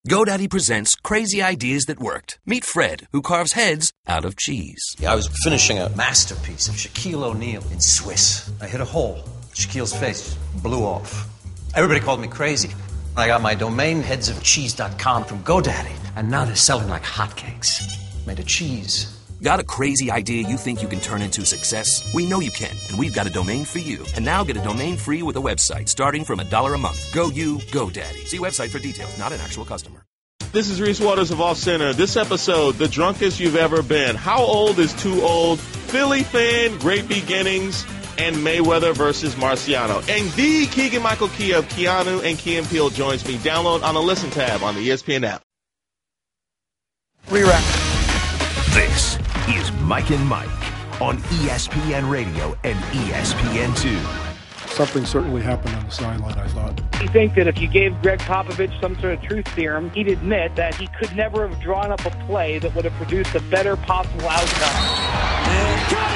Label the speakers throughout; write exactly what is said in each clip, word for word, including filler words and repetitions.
Speaker 1: GoDaddy presents crazy ideas that worked. Meet Fred, who carves heads out of cheese.
Speaker 2: Yeah, I was finishing a masterpiece of Shaquille O'Neal in Swiss. I hit a hole. Shaquille's face blew off. Everybody called me crazy. I got my domain, heads of cheese dot com, from GoDaddy. And now they're selling like hotcakes. Made of cheese.
Speaker 1: Got a crazy idea you think you can turn into success? We know you can, and we've got a domain for you. And now get a domain free with a website starting from a dollar a month. Go you, GoDaddy. See website for details, not an actual customer.
Speaker 3: This is Reese Waters of Off Center. This episode, the drunkest you've ever been. How old is too old? Philly fan, great beginnings, and Mayweather versus Marciano. And the Keegan-Michael Key of Keanu and Key and Peele joins me. Download on the Listen tab on the E S P N app.
Speaker 4: Rewrap.
Speaker 5: This is Mike and Mike on E S P N Radio and E S P N two.
Speaker 6: Something certainly happened on the sideline, I thought.
Speaker 7: You think that if you gave Greg Popovich some sort of truth serum, he'd admit that he could never have drawn up a play that would have produced a better possible outcome.
Speaker 8: And got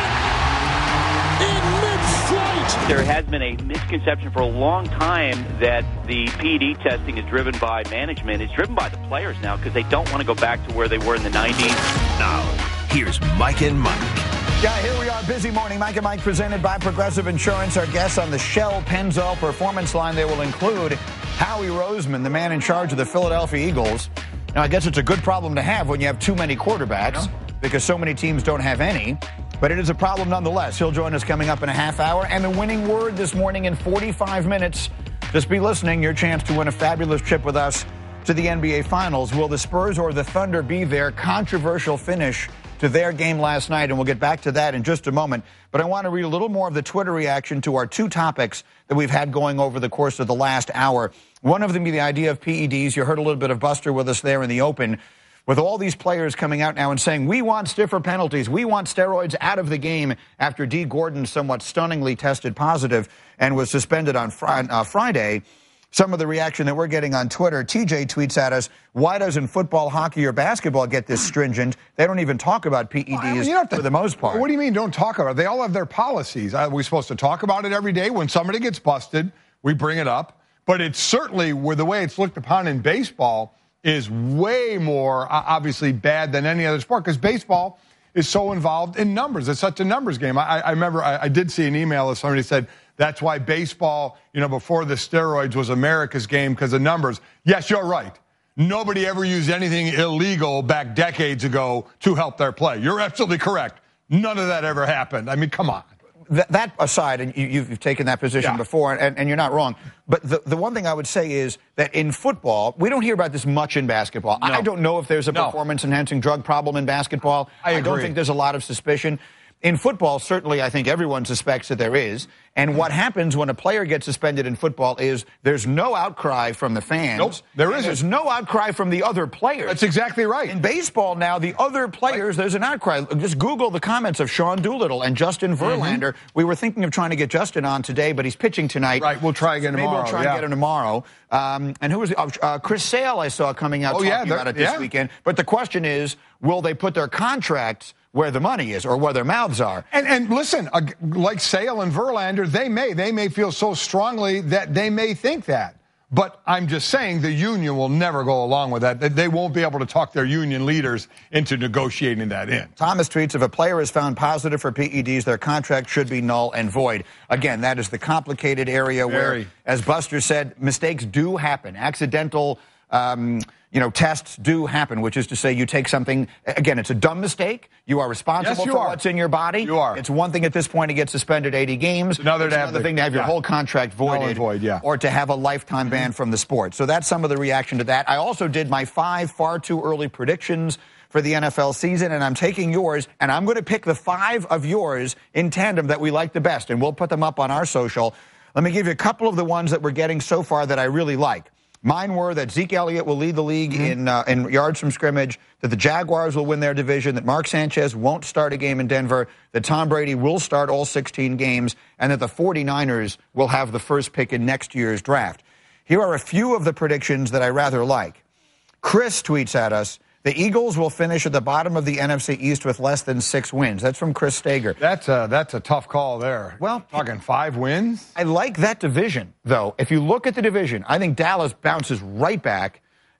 Speaker 8: it in mid-flight.
Speaker 9: There has been a misconception for a long time that the P E D testing is driven by management. It's driven by the players now because they don't want to go back to where they were in the nineties.
Speaker 5: Now, here's Mike and Mike.
Speaker 4: Yeah, here we are, busy morning. Mike and Mike presented by Progressive Insurance. Our guests on the Shell Pennzoil Performance line, they will include Howie Roseman, the man in charge of the Philadelphia Eagles. Now, I guess it's a good problem to have when you have too many quarterbacks because so many teams don't have any. But it is a problem nonetheless. He'll join us coming up in a half hour. And the winning word this morning in forty-five minutes. Just be listening. Your chance to win a fabulous trip with us to the N B A Finals. Will the Spurs or the Thunder be there? Controversial finish to their game last night, and we'll get back to that in just a moment. But I want to read a little more of the Twitter reaction to our two topics that we've had going over the course of the last hour. One of them being the idea of P E Ds. You heard a little bit of Buster with us there in the open. With all these players coming out now and saying, we want stiffer penalties, we want steroids out of the game after Dee Gordon somewhat stunningly tested positive and was suspended on fr- uh, Friday. Some of the reaction that we're getting on Twitter, T J tweets at us, why doesn't football, hockey, or basketball get this stringent? They don't even talk about P E Ds well, I mean, you know, for the most part.
Speaker 6: What do you mean don't talk about it? They all have their policies. Are we supposed to talk about it every day? When somebody gets busted, we bring it up. But it's certainly, with the way it's looked upon in baseball, is way more uh, obviously bad than any other sport because baseball is so involved in numbers. It's such a numbers game. I, I remember I, I did see an email of somebody said, that's why baseball, you know, before the steroids was America's game because of numbers. Yes, you're right. Nobody ever used anything illegal back decades ago to help their play. You're absolutely correct. None of that ever happened. I mean, come on.
Speaker 4: That, that aside, and you, you've taken that position yeah. before, and, and you're not wrong, but the, the one thing I would say is that in football, we don't hear about this much in basketball. No. I don't know if there's a no. performance-enhancing drug problem in basketball.
Speaker 6: I,
Speaker 4: I don't think there's a lot of suspicion. In football, certainly, I think everyone suspects that there is. And what happens when a player gets suspended in football is there's no outcry from the fans.
Speaker 6: Nope, there isn't.
Speaker 4: There's no outcry from the other players.
Speaker 6: That's exactly right.
Speaker 4: In baseball now, the other players, there's an outcry. Just Google the comments of Sean Doolittle and Justin Verlander. Mm-hmm. We were thinking of trying to get Justin on today, but he's pitching tonight.
Speaker 6: Right, we'll try again
Speaker 4: Maybe
Speaker 6: tomorrow.
Speaker 4: Maybe we'll try
Speaker 6: yeah.
Speaker 4: and get him tomorrow. Um, and who was uh, uh, Chris Sale I saw coming out
Speaker 6: oh,
Speaker 4: talking
Speaker 6: yeah,
Speaker 4: about it this
Speaker 6: yeah.
Speaker 4: weekend. But the question is, will they put their contracts where the money is or where their mouths are?
Speaker 6: And, and listen, uh, like Sale and Verlander, they may. They may feel so strongly that they may think that. But I'm just saying the union will never go along with that. They won't be able to talk their union leaders into negotiating that in.
Speaker 4: Thomas tweets, if a player is found positive for P E Ds, their contract should be null and void. Again, that is the complicated area
Speaker 6: Very.
Speaker 4: where, as Buster said, mistakes do happen. Accidental Um, you know, tests do happen, which is to say you take something, again, it's a dumb mistake. You are responsible
Speaker 6: yes, you
Speaker 4: for
Speaker 6: are.
Speaker 4: what's in your body.
Speaker 6: You are.
Speaker 4: It's one thing at this point to get suspended eighty games.
Speaker 6: It's another,
Speaker 4: it's
Speaker 6: to have
Speaker 4: another
Speaker 6: the,
Speaker 4: thing to have your
Speaker 6: yeah.
Speaker 4: whole contract voided.
Speaker 6: Null and void, yeah.
Speaker 4: Or to have a lifetime mm-hmm. ban from the sport. So that's some of the reaction to that. I also did my five far too early predictions for the N F L season, and I'm taking yours, and I'm going to pick the five of yours in tandem that we like the best, and we'll put them up on our social. Let me give you a couple of the ones that we're getting so far that I really like. Mine were that Zeke Elliott will lead the league mm-hmm. in uh, in yards from scrimmage, that the Jaguars will win their division, that Mark Sanchez won't start a game in Denver, that Tom Brady will start all sixteen games, and that the 49ers will have the first pick in next year's draft. Here are a few of the predictions that I rather like. Chris tweets at us, the Eagles will finish at the bottom of the N F C East with less than six wins. That's from Chris Stager.
Speaker 6: That's a, that's a tough call there.
Speaker 4: Well,
Speaker 6: talking five wins?
Speaker 4: I like that division, though. If you look at the division, I think Dallas bounces right back.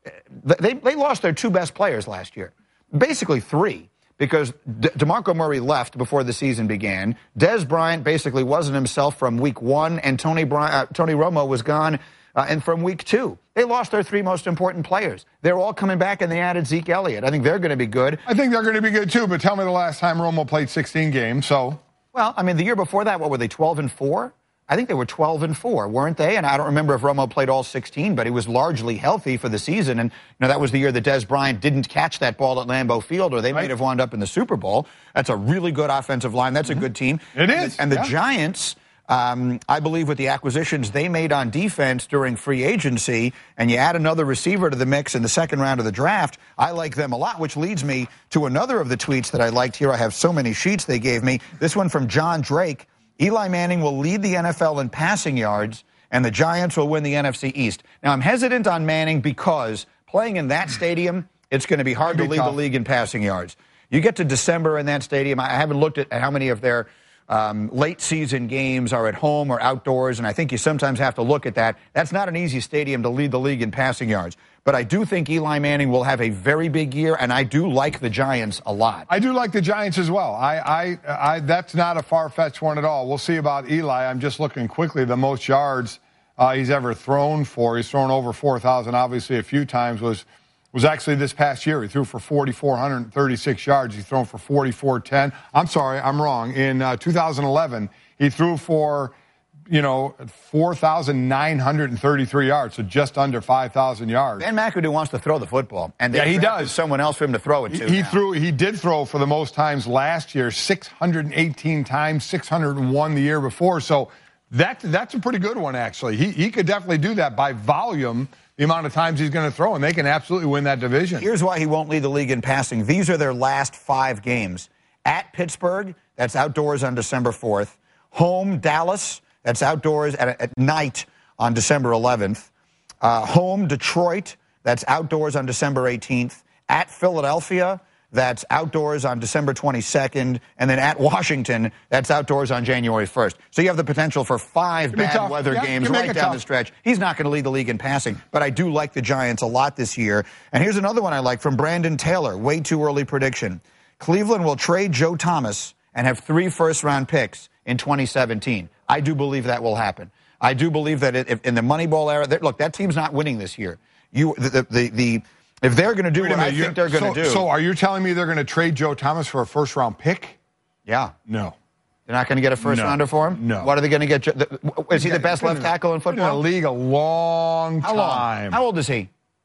Speaker 4: they, they lost their two best players last year, basically three, because De- DeMarco Murray left before the season began. Dez Bryant basically wasn't himself from week one, and Tony, Bry- uh, Tony Romo was gone uh, and from week two. They lost their three most important players. They're all coming back, and they added Zeke Elliott. I think they're going to be good.
Speaker 6: I think they're going to be good, too, but tell me the last time Romo played sixteen games, so.
Speaker 4: Well, I mean, the year before that, what were they, twelve and four? I think they were twelve and four, weren't they? And I don't remember if Romo played all sixteen, but he was largely healthy for the season. And you know, that was the year that Dez Bryant didn't catch that ball at Lambeau Field, or they right. might have wound up in the Super Bowl. That's a really good offensive line. That's mm-hmm. a good team.
Speaker 6: It
Speaker 4: and
Speaker 6: is.
Speaker 4: The, and the
Speaker 6: yeah.
Speaker 4: Giants, um, I believe with the acquisitions they made on defense during free agency, and you add another receiver to the mix in the second round of the draft, I like them a lot, which leads me to another of the tweets that I liked here. I have so many sheets they gave me. This one from John Drake. Eli Manning will lead the N F L in passing yards, and the Giants will win the N F C East. Now, I'm hesitant on Manning because playing in that stadium, it's going to be hard to lead the league in passing yards. You get to December in that stadium. I haven't looked at how many of their um, late-season games are at home or outdoors, and I think you sometimes have to look at that. That's not an easy stadium to lead the league in passing yards. But I do think Eli Manning will have a very big year, and I do like the Giants a lot.
Speaker 6: I do like the Giants as well. I, I, I that's not a far-fetched one at all. We'll see about Eli. I'm just looking quickly. The most yards uh, he's ever thrown for, he's thrown over four thousand, obviously a few times, was was actually this past year. He threw for four thousand four hundred thirty-six yards. He's thrown for four thousand four hundred ten. I'm sorry, I'm wrong. In uh, two thousand eleven, he threw for... you know, four thousand nine hundred thirty-three yards, so just under five thousand yards.
Speaker 4: Ben McAdoo wants to throw the football. And
Speaker 6: yeah, he does.
Speaker 4: Someone else for him to throw it to.
Speaker 6: He, he
Speaker 4: now.
Speaker 6: threw. He did throw for the most times last year, six hundred eighteen times, six hundred one the year before. So that, that's a pretty good one, actually. He, he could definitely do that by volume, the amount of times he's going to throw, and they can absolutely win that division.
Speaker 4: Here's why he won't lead the league in passing. These are their last five games. At Pittsburgh, that's outdoors on December fourth. Home, Dallas, that's outdoors at, at night on December eleventh. Uh, home, Detroit, that's outdoors on December eighteenth. At Philadelphia, that's outdoors on December twenty-second. And then at Washington, that's outdoors on January first. So you have the potential for five bad
Speaker 6: tough.
Speaker 4: weather
Speaker 6: yeah,
Speaker 4: games right down tough. the stretch. He's not going to lead the league in passing, but I do like the Giants a lot this year. And here's another one I like from Brandon Taylor, way too early prediction. Cleveland will trade Joe Thomas and have three first-round picks in twenty seventeen. I do believe that will happen. I do believe that if, in the Moneyball era, look, that team's not winning this year. You, the, the, the if they're going to do what minute, I think they're going to
Speaker 6: so,
Speaker 4: do.
Speaker 6: So are you telling me they're going to trade Joe Thomas for a first-round pick?
Speaker 4: Yeah.
Speaker 6: No.
Speaker 4: They're not going to get a first-rounder
Speaker 6: no.
Speaker 4: for him?
Speaker 6: No.
Speaker 4: What are they going to get? Is he the best left tackle in football?
Speaker 6: Been in the league a long
Speaker 4: How
Speaker 6: time.
Speaker 4: Long? How old is he?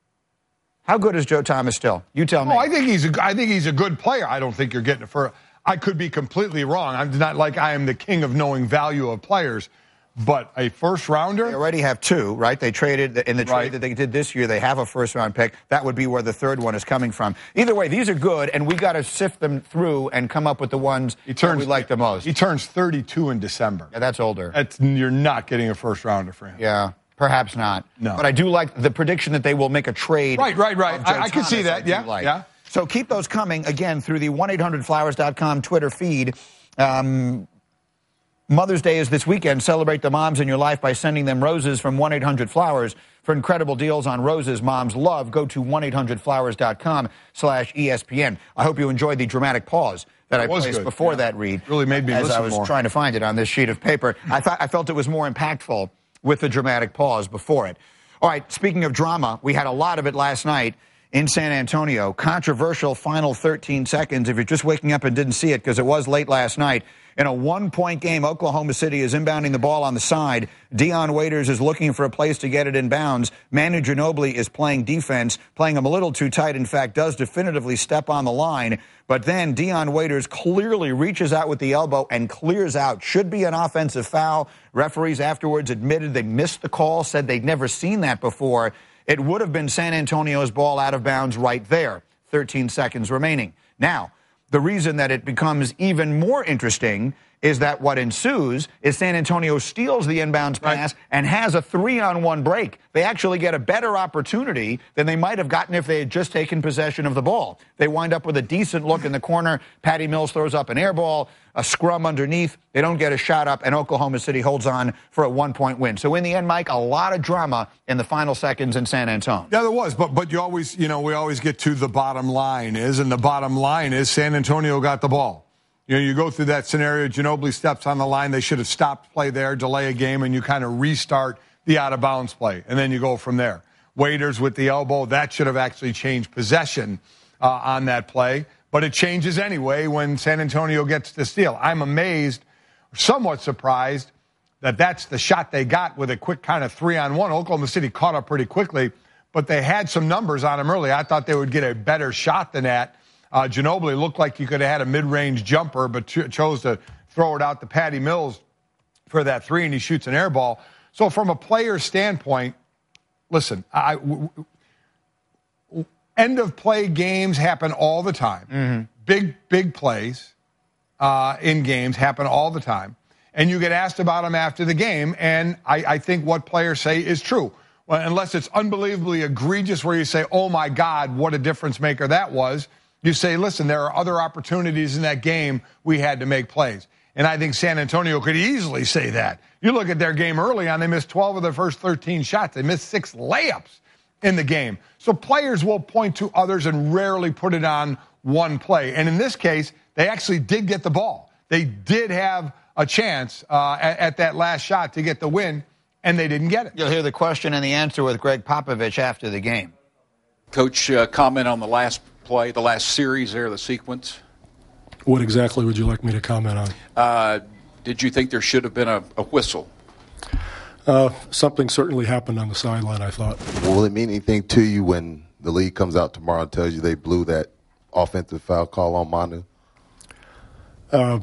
Speaker 4: How good is Joe Thomas still? You tell me.
Speaker 6: Oh, I think he's a, I think he's a good player. I don't think you're getting it for. I could be completely wrong. I'm not like I am the king of knowing value of players, but a first rounder.
Speaker 4: They already have two, right? They traded in the trade
Speaker 6: right.
Speaker 4: that they did this year. They have a first round pick. That would be where the third one is coming from. Either way, these are good, and we got to sift them through and come up with the ones he turns, that we like the most.
Speaker 6: He turns thirty-two in December.
Speaker 4: Yeah, that's older.
Speaker 6: That's, you're not getting a first rounder for him.
Speaker 4: Yeah. Perhaps not.
Speaker 6: No.
Speaker 4: But I do like the prediction that they will make a trade.
Speaker 6: Right, right, right. I, I can see
Speaker 4: Thomas,
Speaker 6: that. Yeah,
Speaker 4: like.
Speaker 6: yeah.
Speaker 4: So keep those coming, again, through the one eight hundred flowers dot com Twitter feed. Um, Mother's Day is this weekend. Celebrate the moms in your life by sending them roses from one eight hundred flowers. For incredible deals on roses moms love, go to one eight hundred flowers dot com slash E S P N. I hope you enjoyed the dramatic pause that I placed
Speaker 6: good.
Speaker 4: before
Speaker 6: yeah.
Speaker 4: that read.
Speaker 6: Really made me
Speaker 4: as
Speaker 6: listen
Speaker 4: I was
Speaker 6: more.
Speaker 4: trying to find it on this sheet of paper. I thought I felt it was more impactful with the dramatic pause before it. All right, speaking of drama, we had a lot of it last night in San Antonio. Controversial final thirteen seconds, if you're just waking up and didn't see it, because it was late last night. In a one-point game, Oklahoma City is inbounding the ball on the side. Dion Waiters is looking for a place to get it in bounds. Manu Ginobili is playing defense, playing him a little too tight, in fact, does definitively step on the line. But then Dion Waiters clearly reaches out with the elbow and clears out. Should be an offensive foul. Referees afterwards admitted they missed the call, said they'd never seen that before. It would have been San Antonio's ball out of bounds right there. thirteen seconds remaining. Now, the reason that it becomes even more interesting is that what ensues is San Antonio steals the inbounds pass right. and has a three-on-one break. They actually get a better opportunity than they might have gotten if they had just taken possession of the ball. They wind up with a decent look in the corner. Patty Mills throws up an air ball, a scrum underneath. They don't get a shot up, and Oklahoma City holds on for a one-point win. So in the end, Mike, a lot of drama in the final seconds in San Antonio.
Speaker 6: Yeah, there was, but but you always, you know, we always get to the bottom line is, and the bottom line is San Antonio got the ball. You know, you go through that scenario, Ginobili steps on the line, they should have stopped play there, delay a game, and you kind of restart the out-of-bounds play, and then you go from there. Waiters with the elbow, that should have actually changed possession uh, on that play, but it changes anyway when San Antonio gets the steal. I'm amazed, somewhat surprised, that that's the shot they got with a quick kind of three-on-one. Oklahoma City caught up pretty quickly, but they had some numbers on them early. I thought they would get a better shot than that. Uh, Ginobili looked like he could have had a mid-range jumper, but ch- chose to throw it out to Patty Mills for that three, and he shoots an air ball. So from a player standpoint, listen, I, w- w- end-of-play games happen all the time. Mm-hmm. Big, big plays uh, in games happen all the time. And you get asked about them after the game, and I, I think what players say is true. Well, unless it's unbelievably egregious where you say, oh, my God, what a difference maker that was. You say, listen, there are other opportunities in that game we had to make plays. And I think San Antonio could easily say that. You look at their game early on, they missed twelve of their first thirteen shots. They missed six layups in the game. So players will point to others and rarely put it on one play. And in this case, they actually did get the ball. They did have a chance uh, at, at that last shot to get the win, and they didn't get it.
Speaker 4: You'll hear the question and the answer with Greg Popovich after the game.
Speaker 10: Coach, uh, comment on the last play, the last series there, the sequence.
Speaker 11: What exactly would you like me to comment on?
Speaker 10: Uh, did you think there should have been a, a whistle?
Speaker 11: Uh, something certainly happened on the sideline, I thought.
Speaker 12: Will it mean anything to you when the league comes out tomorrow and tells you they blew that offensive foul call on Manu?
Speaker 11: Uh,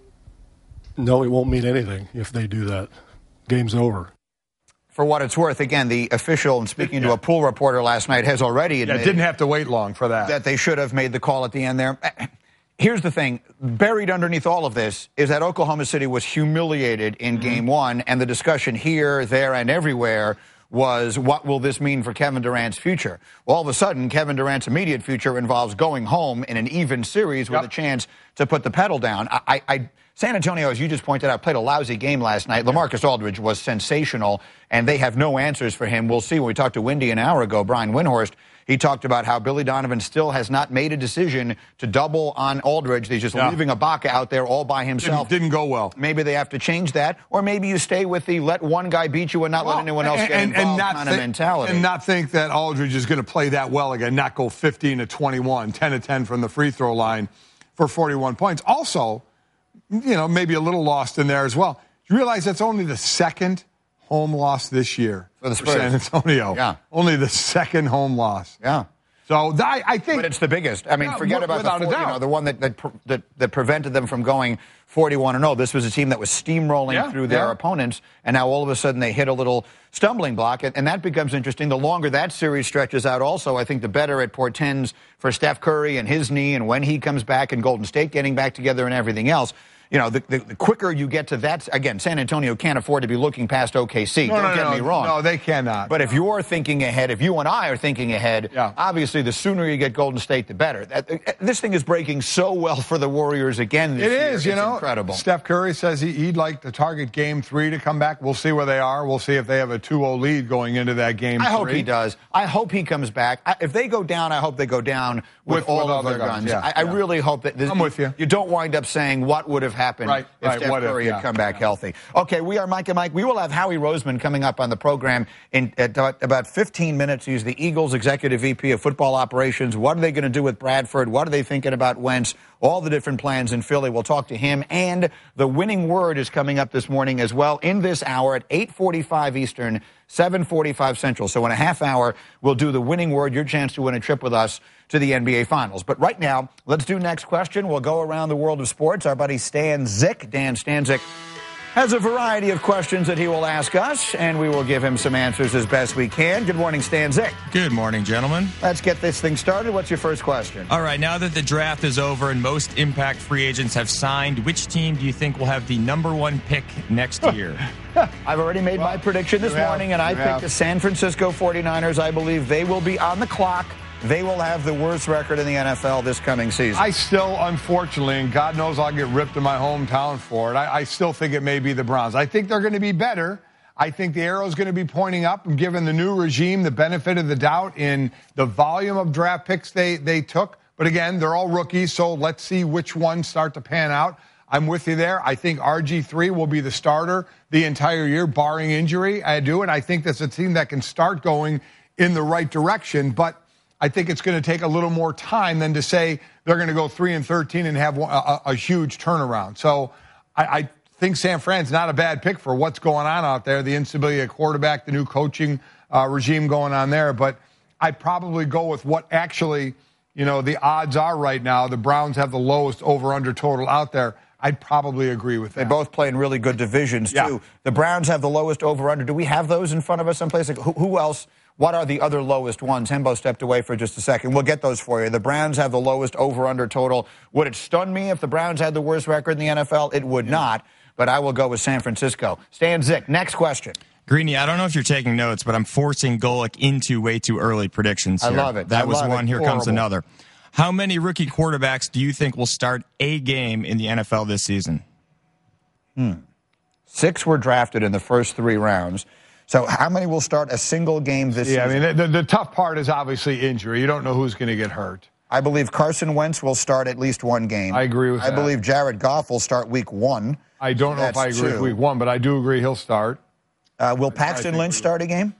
Speaker 11: no, it won't mean anything if they do that. Game's over.
Speaker 4: For what it's worth, again, the official, and speaking yeah. to a pool reporter last night, has already admitted.
Speaker 6: Yeah, didn't have to wait long for that.
Speaker 4: That they should have made the call at the end there. Here's the thing. Buried underneath all of this is that Oklahoma City was humiliated in mm-hmm. game one, and the discussion here, there, and everywhere was, what will this mean for Kevin Durant's future? Well, all of a sudden, Kevin Durant's immediate future involves going home in an even series yep. with a chance to put the pedal down. I, I, I San Antonio, as you just pointed out, played a lousy game last night. LaMarcus Aldridge was sensational, and they have no answers for him. We'll see. When we talked to Windy an hour ago, Brian Windhorst, he talked about how Billy Donovan still has not made a decision to double on Aldridge. He's just yeah. leaving Ibaka out there all by himself.
Speaker 6: Didn't, didn't go well.
Speaker 4: Maybe they have to change that, or maybe you stay with the let one guy beat you and not well, let anyone else
Speaker 6: and,
Speaker 4: get
Speaker 6: and,
Speaker 4: involved
Speaker 6: and not
Speaker 4: kind
Speaker 6: think,
Speaker 4: of mentality.
Speaker 6: And not think that Aldridge is going to play that well again, not go fifteen to twenty-one, ten to ten from the free throw line for forty-one points. Also, you know, maybe a little lost in there as well. You realize that's only the second home loss this year
Speaker 4: for, the
Speaker 6: for San Antonio.
Speaker 4: Yeah.
Speaker 6: Only the second home loss.
Speaker 4: Yeah.
Speaker 6: So I, I think,
Speaker 4: but it's the biggest. I mean,
Speaker 6: yeah,
Speaker 4: forget about the, four, you know, the one that that, that that prevented them from going forty-one and oh. This was a team that was steamrolling
Speaker 6: yeah,
Speaker 4: through their
Speaker 6: yeah.
Speaker 4: opponents, and now all of a sudden they hit a little stumbling block, and, and that becomes interesting. The longer that series stretches out, also, I think the better it portends for Steph Curry and his knee, and when he comes back, and Golden State getting back together, and everything else. You know, the, the, the quicker you get to that, again, San Antonio can't afford to be looking past O K C.
Speaker 6: No,
Speaker 4: Don't
Speaker 6: no,
Speaker 4: get
Speaker 6: no,
Speaker 4: me wrong.
Speaker 6: No, they cannot.
Speaker 4: But if you're thinking ahead, if you and I are thinking ahead,
Speaker 6: yeah.
Speaker 4: obviously the sooner you get Golden State, the better. That, this thing is breaking so well for the Warriors again this
Speaker 6: it
Speaker 4: year.
Speaker 6: It is, you
Speaker 4: it's
Speaker 6: know.
Speaker 4: Incredible.
Speaker 6: Steph Curry says he, he'd like to target game three to come back. We'll see where they are. We'll see if they have a two oh lead going into that game
Speaker 4: I
Speaker 6: three.
Speaker 4: hope he does. I hope he comes back. I, if they go down, I hope they go down with, with all with of their guns. guns. Yeah, I,
Speaker 6: yeah.
Speaker 4: I really hope that this,
Speaker 6: I'm with you.
Speaker 4: You don't wind up saying what would have happened
Speaker 6: right,
Speaker 4: if
Speaker 6: right,
Speaker 4: Steph
Speaker 6: what
Speaker 4: Curry
Speaker 6: if,
Speaker 4: had
Speaker 6: yeah,
Speaker 4: come back
Speaker 6: yeah.
Speaker 4: healthy. Okay, we are Mike and Mike. We will have Howie Roseman coming up on the program in at about fifteen minutes. He's the Eagles Executive V P of Football Operations. What are they going to do with Bradford? What are they thinking about Wentz? All the different plans in Philly. We'll talk to him. And the winning word is coming up this morning as well in this hour at eight forty-five Eastern, seven forty-five Central. So in a half hour, we'll do the winning word, your chance to win a trip with us to the N B A Finals. But right now, let's do next question. We'll go around the world of sports. Our buddy Stan Zik, Dan Stanzik, has a variety of questions that he will ask us, and we will give him some answers as best we can. Good morning, Stan Zick.
Speaker 13: Good morning, gentlemen.
Speaker 4: Let's get this thing started. What's your first question?
Speaker 13: All right, now that the draft is over and most impact free agents have signed, which team do you think will have the number one pick next year?
Speaker 4: I've already made well, my prediction this morning, and I picked have. the San Francisco forty-niners. I believe they will be on the clock. They will have the worst record in the N F L this coming season.
Speaker 6: I still, unfortunately, and God knows I'll get ripped in my hometown for it, I, I still think it may be the Browns. I think they're going to be better. I think the arrow's going to be pointing up and giving the new regime the benefit of the doubt in the volume of draft picks they, they took. But again, they're all rookies, so let's see which ones start to pan out. I'm with you there. I think R G three will be the starter the entire year, barring injury. I do, and I think that's a team that can start going in the right direction. But I think it's going to take a little more time than to say they're going to go three and thirteen and have a, a, a huge turnaround. So I, I think San Fran's not a bad pick for what's going on out there, the instability at quarterback, the new coaching uh, regime going on there. But I'd probably go with what actually, you know, the odds are right now. The Browns have the lowest over-under total out there. I'd probably agree with that.
Speaker 4: They both play in really good divisions,
Speaker 6: yeah.
Speaker 4: too. The Browns have the lowest over-under. Do we have those in front of us someplace? Like, who, who else? What are the other lowest ones? Hembo stepped away for just a second. We'll get those for you. The Browns have the lowest over-under total. Would it stun me if the Browns had the worst record in the N F L? It would yeah. not, but I will go with San Francisco. Stan Zick, next question.
Speaker 13: Greeny, I don't know if you're taking notes, but I'm forcing Golick into way too early predictions here.
Speaker 4: I love it.
Speaker 13: That
Speaker 4: I
Speaker 13: was one.
Speaker 4: It.
Speaker 13: Here
Speaker 4: Horrible.
Speaker 13: comes another. How many rookie quarterbacks do you think will start a game in the N F L this season?
Speaker 4: Hmm. Six were drafted in the first three rounds. So how many will start a single game this
Speaker 6: yeah,
Speaker 4: season?
Speaker 6: Yeah, I mean, the, the tough part is obviously injury. You don't know who's going to get hurt.
Speaker 4: I believe Carson Wentz will start at least one game.
Speaker 6: I agree with
Speaker 4: I
Speaker 6: that.
Speaker 4: I believe Jared Goff will start week one.
Speaker 6: I don't know
Speaker 4: That's
Speaker 6: if I agree
Speaker 4: two.
Speaker 6: with week one, but I do agree he'll start.
Speaker 4: Uh, will Paxton Lynch start a game?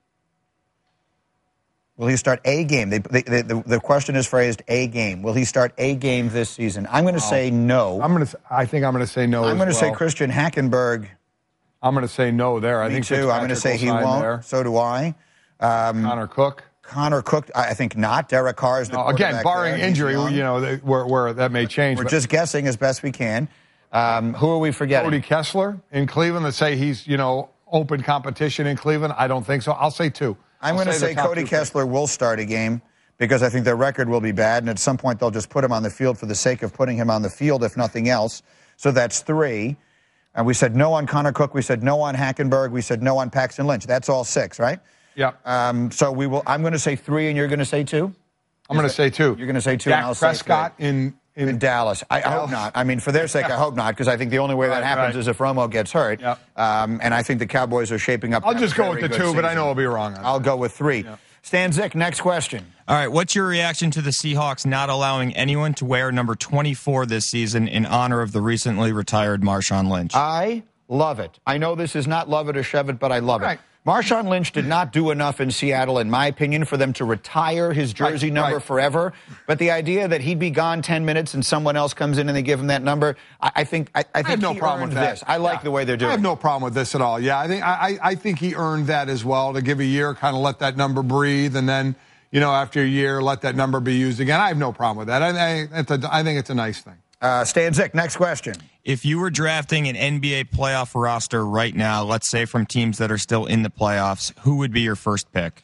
Speaker 4: Will he start a game? They, they, they, the, the question is phrased a game. Will he start a game this season? I'm going to
Speaker 6: oh.
Speaker 4: say no.
Speaker 6: I'm going to. I think I'm going to say no.
Speaker 4: I'm going to
Speaker 6: well.
Speaker 4: say Christian Hackenberg.
Speaker 6: I'm going to say no there. I
Speaker 4: Me
Speaker 6: think
Speaker 4: too. I'm going to say he won't. There. So do I.
Speaker 6: Um, Connor Cook.
Speaker 4: Connor Cook, I think not. Derek Carr is the
Speaker 6: no,
Speaker 4: quarterback
Speaker 6: again, barring
Speaker 4: there.
Speaker 6: injury, you know, where, where that may change.
Speaker 4: We're
Speaker 6: but
Speaker 4: just guessing as best we can. Um, who are we forgetting?
Speaker 6: Cody Kessler in Cleveland. Let's say he's, you know, open competition in Cleveland. I don't think so. I'll say two.
Speaker 4: I'm going to say, say Cody Kessler picks. will start a game because I think their record will be bad, and at some point they'll just put him on the field for the sake of putting him on the field, if nothing else. So that's three. And we said no on Connor Cook. We said no on Hackenberg. We said no on Paxton Lynch. That's all six, right?
Speaker 6: Yeah.
Speaker 4: Um, so we will. I'm going to say three, and you're going to say two.
Speaker 6: I'm going to say two.
Speaker 4: You're going to say two.
Speaker 6: Dak
Speaker 4: and I'll
Speaker 6: Prescott
Speaker 4: say
Speaker 6: in, in
Speaker 4: in Dallas. I
Speaker 6: Dallas.
Speaker 4: hope not. I mean, for their sake, I hope not, because I think the only way
Speaker 6: right,
Speaker 4: that happens
Speaker 6: right.
Speaker 4: is if Romo gets hurt.
Speaker 6: Yep.
Speaker 4: Um, and I think the Cowboys are shaping up.
Speaker 6: I'll just go with the two,
Speaker 4: season.
Speaker 6: but I know I'll be wrong on
Speaker 4: I'll
Speaker 6: that.
Speaker 4: go with three.
Speaker 6: Yep.
Speaker 4: Stan Zick, next question.
Speaker 13: All right, what's your reaction to the Seahawks not allowing anyone to wear number twenty-four this season in honor of the recently retired Marshawn Lynch?
Speaker 4: I love it. I know this is not love it or shove it, but I love
Speaker 6: right.
Speaker 4: it. Marshawn Lynch did not do enough in Seattle, in my opinion, for them to retire his jersey
Speaker 6: right,
Speaker 4: number
Speaker 6: right.
Speaker 4: forever. But the idea that he'd be gone ten minutes and someone else comes in and they give him that number, I, I think I, I think
Speaker 6: I have no
Speaker 4: he
Speaker 6: problem
Speaker 4: earned
Speaker 6: with that.
Speaker 4: this. I like
Speaker 6: yeah.
Speaker 4: the way they're doing it.
Speaker 6: I have no problem with this at all. Yeah, I think I, I think he earned that as well, to give a year, kind of let that number breathe, and then, you know, after a year, let that number be used again. I have no problem with that. I, I, it's a, I think it's a nice thing.
Speaker 4: Uh, Stan Zick, next question.
Speaker 13: If you were drafting an N B A playoff roster right now, let's say from teams that are still in the playoffs, who would be your first pick?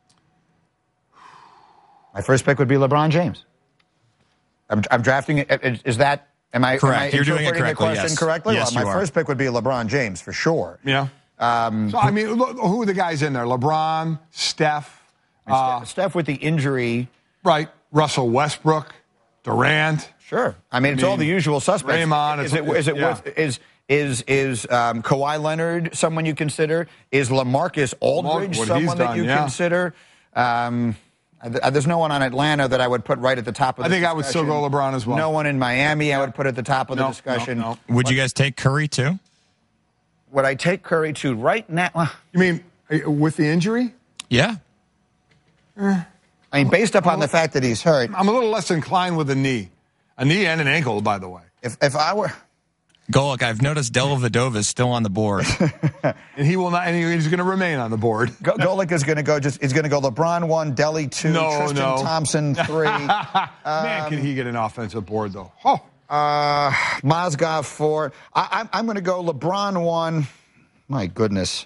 Speaker 4: My first pick would be LeBron James. I'm, I'm drafting it. Is that, am I,
Speaker 13: correct.
Speaker 4: Am I
Speaker 13: You're doing it
Speaker 4: interpreting
Speaker 13: correctly,
Speaker 4: the question
Speaker 13: yes.
Speaker 4: correctly?
Speaker 13: Yes,
Speaker 4: well, my
Speaker 13: you are.
Speaker 4: first pick would be LeBron James, for sure.
Speaker 6: Yeah.
Speaker 4: Um,
Speaker 6: so, I mean, look, who are the guys in there? LeBron, Steph.
Speaker 4: Uh, Steph with the injury.
Speaker 6: Right. Russell Westbrook, Durant.
Speaker 4: Sure. I mean, it's I mean, all the usual suspects.
Speaker 6: Raymond.
Speaker 4: Is it, is it
Speaker 6: yeah.
Speaker 4: worth, is is is um, Kawhi Leonard someone you consider? Is LaMarcus Aldridge
Speaker 6: what
Speaker 4: someone
Speaker 6: done,
Speaker 4: that you
Speaker 6: yeah.
Speaker 4: consider? Um, there's no one on Atlanta that I would put right at the top of the
Speaker 6: I think
Speaker 4: discussion.
Speaker 6: I would still go LeBron as well.
Speaker 4: No one in Miami I would put at the top of
Speaker 6: no,
Speaker 4: the discussion.
Speaker 6: No,
Speaker 13: no. Would you guys take Curry too?
Speaker 4: Would I take Curry too right now?
Speaker 6: You mean with the injury?
Speaker 13: Yeah.
Speaker 4: Eh. I mean, based upon the fact that he's hurt.
Speaker 6: I'm a little less inclined with a knee. A knee and an ankle, by the way.
Speaker 4: If if I were...
Speaker 13: Golick, I've noticed Dellavedova is still on the board.
Speaker 6: and he will not, and he's going to remain on the board.
Speaker 4: Golick is going to go just, he's going to go LeBron one, Delly two,
Speaker 6: no,
Speaker 4: Tristan
Speaker 6: no.
Speaker 4: Thompson three.
Speaker 6: Man, um, can he get an offensive board, though? Oh.
Speaker 4: Uh, Mozgov four. I, I'm, I'm going to go LeBron one. My goodness.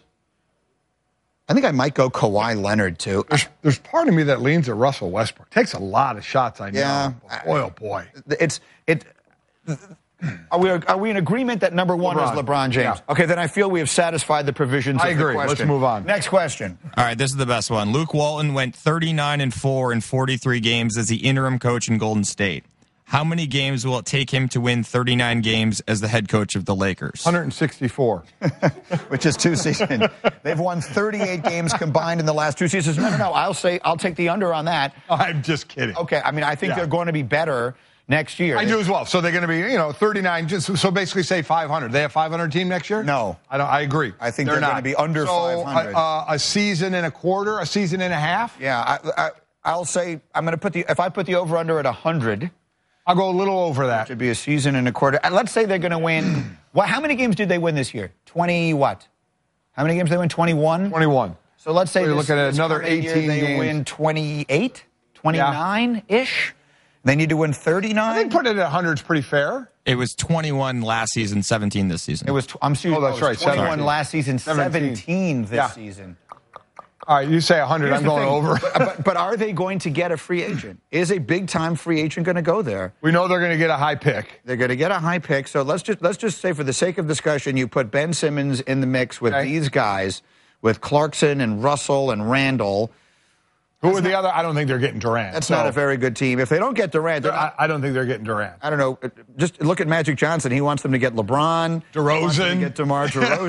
Speaker 4: I think I might go Kawhi Leonard, too.
Speaker 6: There's, there's part of me that leans at Russell Westbrook. Takes a lot of shots, I know.
Speaker 4: Yeah.
Speaker 6: Boy, oh, boy.
Speaker 4: It's it. Are we are we in agreement that number one
Speaker 6: LeBron.
Speaker 4: is LeBron James?
Speaker 6: Yeah.
Speaker 4: Okay, then I feel we have satisfied the provisions
Speaker 6: I
Speaker 4: of
Speaker 6: agree.
Speaker 4: the question.
Speaker 6: Let's move on.
Speaker 4: Next question.
Speaker 13: All right, this is the best one. Luke Walton went thirty-nine and four in forty-three games as the interim coach in Golden State. How many games will it take him to win thirty-nine games as the head coach of the Lakers?
Speaker 6: one hundred sixty-four.
Speaker 4: Which is two seasons. They've won thirty-eight games combined in the last two seasons. No, no, no. I'll say I'll take the under on that.
Speaker 6: I'm just kidding.
Speaker 4: Okay, I mean, I think
Speaker 6: Yeah.
Speaker 4: they're going to be better next year.
Speaker 6: I do as well. So they're going to be, you know, thirty-nine. Just so basically say five hundred. They have five hundred team next year?
Speaker 4: No.
Speaker 6: I don't. I agree.
Speaker 4: I think they're, they're going to be under
Speaker 6: so
Speaker 4: five hundred.
Speaker 6: A, a, a season and a quarter, a season and a half?
Speaker 4: Yeah, I, I, I'll say I'm going to put the if I put the over under at one hundred.
Speaker 6: I'll go a little over that.
Speaker 4: It should be a season and a quarter. And let's say they're going to win. Well, how many games did they win this year? twenty what? How many games did they win? twenty-one?
Speaker 6: twenty-one.
Speaker 4: So let's say
Speaker 6: so you're
Speaker 4: this,
Speaker 6: looking at
Speaker 4: this
Speaker 6: another
Speaker 4: coming year
Speaker 6: eighteen
Speaker 4: they
Speaker 6: games.
Speaker 4: win twenty-eight, twenty-nine-ish. They need to win thirty-nine.
Speaker 6: I think putting it at one hundred is pretty fair.
Speaker 13: It was twenty-one last season, seventeen this season.
Speaker 4: It was. I'm serious.
Speaker 6: Oh, that's
Speaker 4: it was
Speaker 6: right,
Speaker 4: twenty-one
Speaker 6: seventeen.
Speaker 4: last season,
Speaker 6: seventeen,
Speaker 4: seventeen this
Speaker 6: Yeah.
Speaker 4: season.
Speaker 6: All right, you say one hundred.
Speaker 4: Here's
Speaker 6: I'm
Speaker 4: the
Speaker 6: going
Speaker 4: thing.
Speaker 6: over.
Speaker 4: But, but, but are they going to get a free agent? Is a big-time free agent going to go there?
Speaker 6: We know they're going to get a high pick.
Speaker 4: They're going to get a high pick. So let's just let's just say, for the sake of discussion, you put Ben Simmons in the mix with
Speaker 6: Okay.
Speaker 4: these guys, with Clarkson and Russell and Randall.
Speaker 6: Who are the other? I don't think they're getting Durant.
Speaker 4: That's
Speaker 6: So,
Speaker 4: not a very good team. If they don't get Durant, they're
Speaker 6: I,
Speaker 4: not,
Speaker 6: I don't think they're getting Durant.
Speaker 4: I don't know. Just look at Magic Johnson. He wants them to get LeBron. He wants them
Speaker 6: DeRozan.
Speaker 4: to get DeMar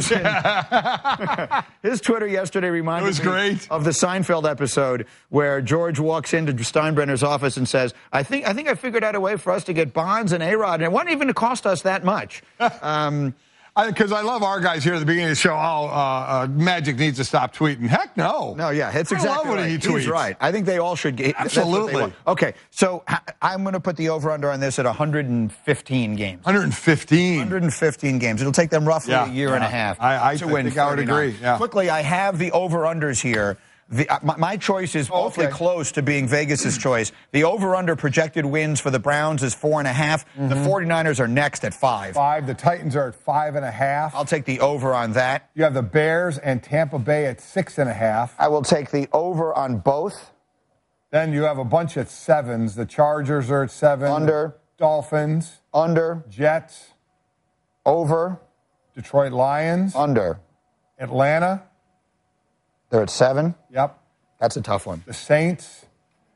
Speaker 4: DeRozan. His Twitter yesterday reminded
Speaker 6: It was
Speaker 4: me
Speaker 6: great.
Speaker 4: of the Seinfeld episode where George walks into Steinbrenner's office and says, I think I think I figured out a way for us to get Bonds and A-Rod, and it wouldn't even cost us that much. Um,
Speaker 6: Because I, I love our guys here at the beginning of the show. Oh, uh, uh, Magic needs to stop tweeting. Heck no.
Speaker 4: No, yeah, it's
Speaker 6: I
Speaker 4: exactly
Speaker 6: love when
Speaker 4: right.
Speaker 6: he tweets.
Speaker 4: He's right. I think they all should get. that's what they
Speaker 6: Absolutely.
Speaker 4: want. Okay, so h- I'm going to put the over-under on this at one hundred fifteen games.
Speaker 6: one hundred fifteen.
Speaker 4: one hundred fifteen games. It'll take them roughly
Speaker 6: Yeah,
Speaker 4: a year and a
Speaker 6: yeah.
Speaker 4: half
Speaker 6: I- I
Speaker 4: to
Speaker 6: think
Speaker 4: win
Speaker 6: I would
Speaker 4: thirty-nine.
Speaker 6: agree, yeah.
Speaker 4: Quickly, I have the over-unders here. The, uh, my, my choice is
Speaker 6: Oh,
Speaker 4: awfully
Speaker 6: okay.
Speaker 4: close to being Vegas's choice. The over-under projected wins for the Browns is four and a half.
Speaker 6: Mm-hmm.
Speaker 4: The 49ers are next at five.
Speaker 6: Five. The Titans are at five and a half.
Speaker 4: I'll take the over on that.
Speaker 6: You have the Bears and Tampa Bay at six and a half.
Speaker 4: I will take the over on both.
Speaker 6: Then you have a bunch at sevens. The Chargers are at seven.
Speaker 4: Under.
Speaker 6: Dolphins.
Speaker 4: Under.
Speaker 6: Jets.
Speaker 4: Over.
Speaker 6: Detroit Lions.
Speaker 4: Under.
Speaker 6: Atlanta.
Speaker 4: They're at seven.
Speaker 6: Yep.
Speaker 4: That's a tough one.
Speaker 6: The Saints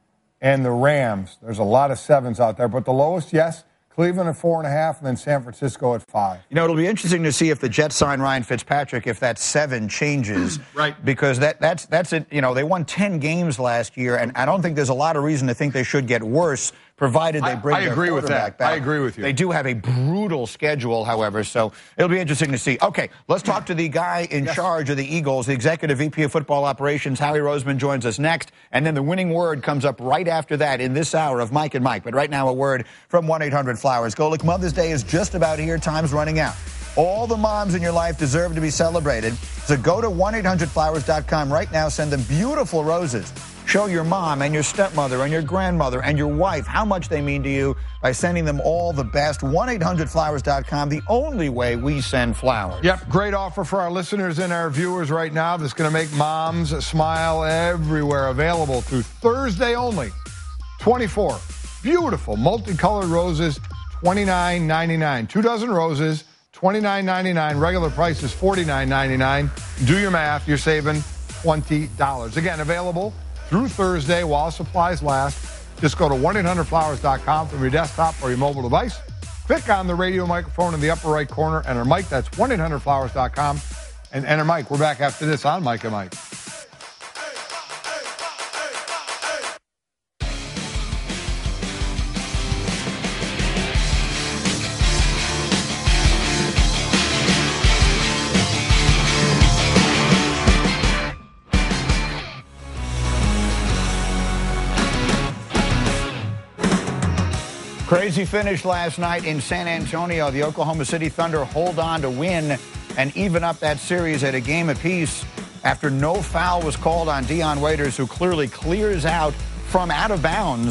Speaker 6: and the Rams. There's a lot of sevens out there, but the lowest, yes, Cleveland at four and a half, and then San Francisco at five.
Speaker 4: You know, it'll be interesting to see if the Jets sign Ryan Fitzpatrick, if that seven changes.
Speaker 6: Right.
Speaker 4: Because that that's that's it. You know, they won ten games last year, and I don't think there's a lot of reason to think they should get worse, provided they
Speaker 6: I-
Speaker 4: bring
Speaker 6: I
Speaker 4: their
Speaker 6: agree with
Speaker 4: quarterback
Speaker 6: that. I
Speaker 4: back.
Speaker 6: agree with you.
Speaker 4: They do have a brutal schedule, however, so it'll be interesting to see. Okay, let's talk to the guy in charge of the Eagles, the executive V P of football operations. Howie Roseman joins us next, and then the winning word comes up right after that in this hour of Mike and Mike. But right now, a word from one eight hundred flowers. Golick, Mother's Day is just about here. Time's running out. All the moms in your life deserve to be celebrated. So go to one eight hundred flowers dot com right now. Send them beautiful roses. Show your mom and your stepmother and your grandmother and your wife how much they mean to you by sending them all the best. one eight hundred flowers dot com, the only way we send flowers.
Speaker 6: Yep, great offer for our listeners and our viewers right now that's going to make moms smile everywhere. Available through Thursday only. twenty-four beautiful multicolored roses, twenty-nine ninety-nine. Two dozen roses, twenty-nine ninety-nine. Regular price is forty-nine ninety-nine. Do your math, you're saving twenty dollars. Again, available through Thursday while supplies last. Just go to one eight hundred flowers dot com from your desktop or your mobile device. Click on the radio microphone in the upper right corner, enter Mike. That's one eight hundred flowers dot com, and enter Mike. We're back after this on Mike and Mike.
Speaker 4: Crazy finish last night in San Antonio. The Oklahoma City Thunder hold on to win and even up that series at a game apiece after no foul was called on Dion Waiters, who clearly clears out from out of bounds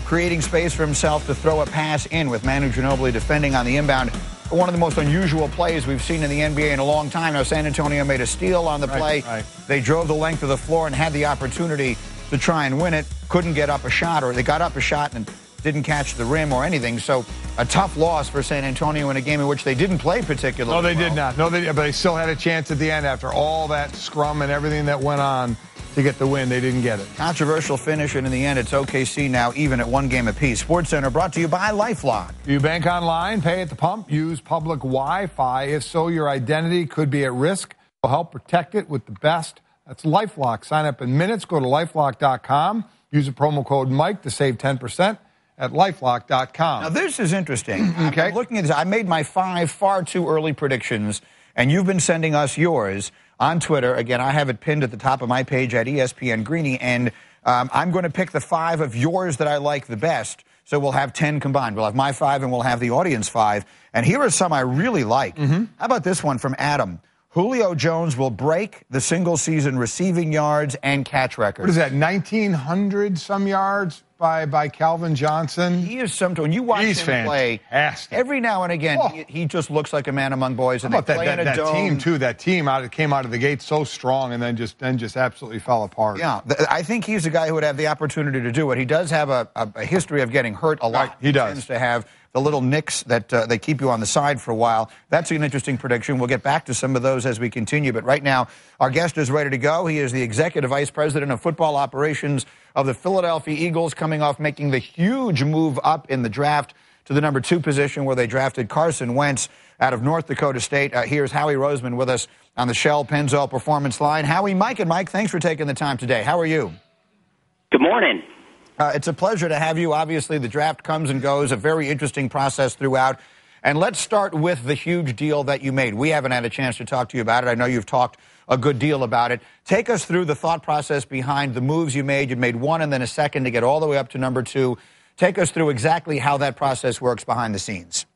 Speaker 4: creating space for himself to throw a pass in with Manu Ginobili defending on the inbound. One of the most unusual plays we've seen in the N B A in a long time. Now, San Antonio made a steal on the
Speaker 6: Right,
Speaker 4: play.
Speaker 6: right.
Speaker 4: They drove the length of the floor and had the opportunity to try and win it. Couldn't get up a shot, or they got up a shot and didn't catch the rim or anything. So a tough loss for San Antonio in a game in which they didn't play particularly
Speaker 6: No, they
Speaker 4: well.
Speaker 6: did not. No, they, but they still had a chance at the end after all that scrum and everything that went on to get the win. They didn't get it.
Speaker 4: Controversial finish, and in the end, it's O K C now even at one game apiece. SportsCenter brought to you by LifeLock.
Speaker 6: You bank online, pay at the pump, use public Wi-Fi. If so, your identity could be at risk. We'll help protect it with the best. That's LifeLock. Sign up in minutes. Go to lifelock dot com. Use the promo code Mike to save ten percent at lifelock dot com.
Speaker 4: Now, this is interesting.
Speaker 6: Okay.
Speaker 4: I'm looking at this. I made my five far too early predictions, and you've been sending us yours on Twitter. Again, I have it pinned at the top of my page at E S P N Greeny, and um, I'm going to pick the five of yours that I like the best. So we'll have ten combined. We'll have my five, and we'll have the audience five. And here are some I really like. Mm-hmm. How about this one from Adam? Julio Jones will break the single-season receiving yards and catch record.
Speaker 6: What is that, nineteen hundred some yards by, by Calvin Johnson?
Speaker 4: He is some. When you watch
Speaker 6: He's
Speaker 4: him play,
Speaker 6: fantastic.
Speaker 4: every now and again,
Speaker 6: Oh.
Speaker 4: he, he just looks like a man among boys.
Speaker 6: How
Speaker 4: And
Speaker 6: about
Speaker 4: they
Speaker 6: that,
Speaker 4: play
Speaker 6: that,
Speaker 4: in a
Speaker 6: that
Speaker 4: dome.
Speaker 6: team, too? That team out, came out of the gate so strong and then just then just absolutely fell apart.
Speaker 4: Yeah, th- I think he's a guy who would have the opportunity to do it. He does have a, a, a history of getting hurt a lot.
Speaker 6: Right, he does.
Speaker 4: Tends to have the little nicks that uh, they keep you on the side for a while. That's an interesting prediction. We'll get back to some of those as we continue. But right now, our guest is ready to go. He is the Executive Vice President of Football Operations of the Philadelphia Eagles, coming off making the huge move up in the draft to the number two position where they drafted Carson Wentz out of North Dakota State. Uh, here's Howie Roseman with us on the Shell Pennzoil Performance Line. Howie, Mike, and Mike, thanks for taking the time today. How are you?
Speaker 14: Good morning.
Speaker 4: Uh, it's a pleasure to have you. Obviously, the draft comes and goes, a very interesting process throughout. And let's start with the huge deal that you made. We haven't had a chance to talk to you about it. I know you've talked a good deal about it. Take us through the thought process behind the moves you made. You made one and then a second to get all the way up to number two. Take us through exactly how that process works behind the scenes.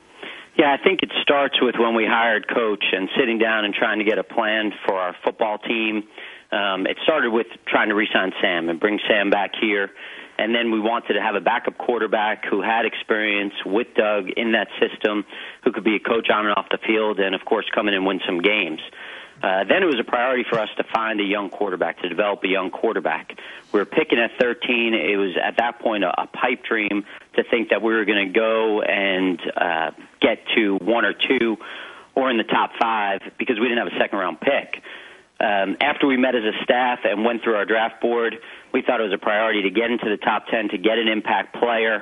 Speaker 14: Yeah, I think it starts with when we hired Coach and sitting down and trying to get a plan for our football team. Um, it started with trying to re-sign Sam and bring Sam back here. And then we wanted to have a backup quarterback who had experience with Doug in that system, who could be a coach on and off the field, and, of course, come in and win some games. Uh, then it was a priority for us to find a young quarterback, to develop a young quarterback. We were picking at thirteen. It was, at that point, a, a pipe dream to think that we were going to go and uh, get to one or two or in the top five because we didn't have a second-round pick. Um, after we met as a staff and went through our draft board, we thought it was a priority to get into the top ten, to get an impact player.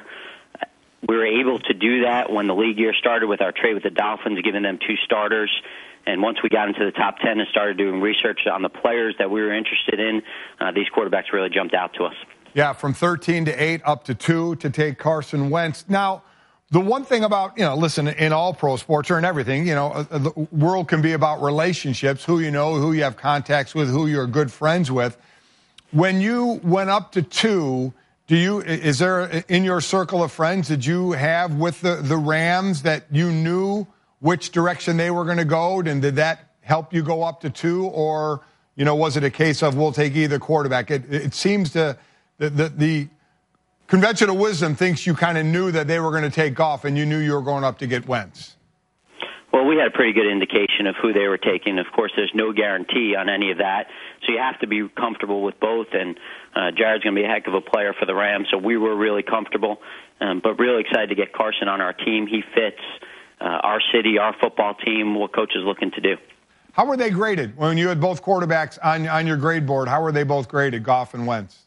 Speaker 14: We were able to do that when the league year started with our trade with the Dolphins, giving them two starters. And once we got into the top ten and started doing research on the players that we were interested in, uh, these quarterbacks really jumped out to us.
Speaker 6: Yeah, from thirteen to eight up to two to take Carson Wentz. Now, the one thing about, you know, listen, in all pro sports or in everything, you know, the world can be about relationships, who you know, who you have contacts with, who you're good friends with. When you went up to two, do you, is there, in your circle of friends, did you have with the, the Rams that you knew which direction they were going to go? And did that help you go up to two? Or, you know, was it a case of we'll take either quarterback? It, it seems to, the, the, the conventional wisdom thinks you kind of knew that they were going to take off and you knew you were going up to get Wentz.
Speaker 14: Well, we had a pretty good indication of who they were taking. Of course, there's no guarantee on any of that, so you have to be comfortable with both. And uh, Jared's going to be a heck of a player for the Rams, so we were really comfortable, um, but really excited to get Carson on our team. He fits uh, our city, our football team, what Coach is looking to do.
Speaker 6: How were they graded when you had both quarterbacks on on your grade board? How were they both graded, Goff and Wentz?